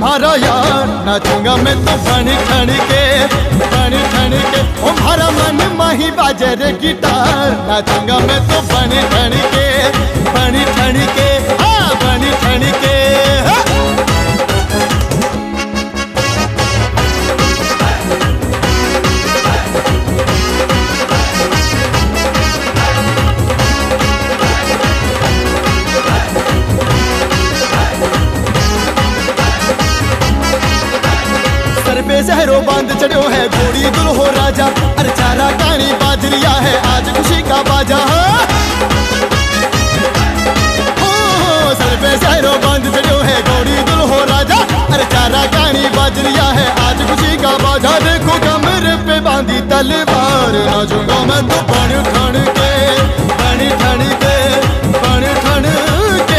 तुम्हारा यार, नाचूंगा मैं तो बन ठन के, बन ठन के। तुम्हारा मन माही बाजे रे गिटार, नाचूंगा मैं तो बन ठन के, बन ठन के, हाँ बन ठन के। शहरों बांध चढ़ो है घोड़ी दुल्हो राजा, अरे चारा कानी बाजरिया है आज खुशी का बाजा। सर पे शहरों बांध चढ़ो है घोड़ी दुल्हो राजा, अरे चारा कानी बाजरिया है आज खुशी का बाजा। देखो कमर पे बांधी तलवार, नाचूंगा मैं तो बन ठन के, बन ठन के, बन ठन के।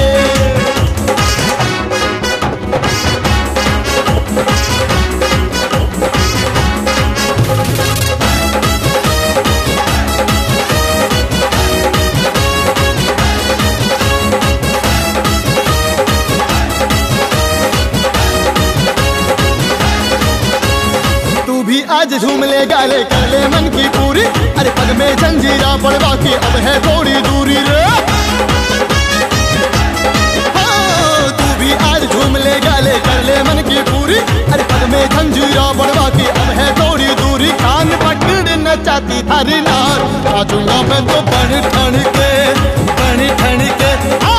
आज झूम ले गाले कर ले मन की पूरी, अरे पग में जंजीरा पड़वा की अब है थोड़ी दूरी रे। तू भी आज झूम ले गाले कर ले मन की पूरी, अरे पग में जंजीरा पड़वा की अब है थोड़ी दूरी। कान पकड़ नचाती थारी नार, नाचूंगा मैं तो बन ठन के, बन ठन के।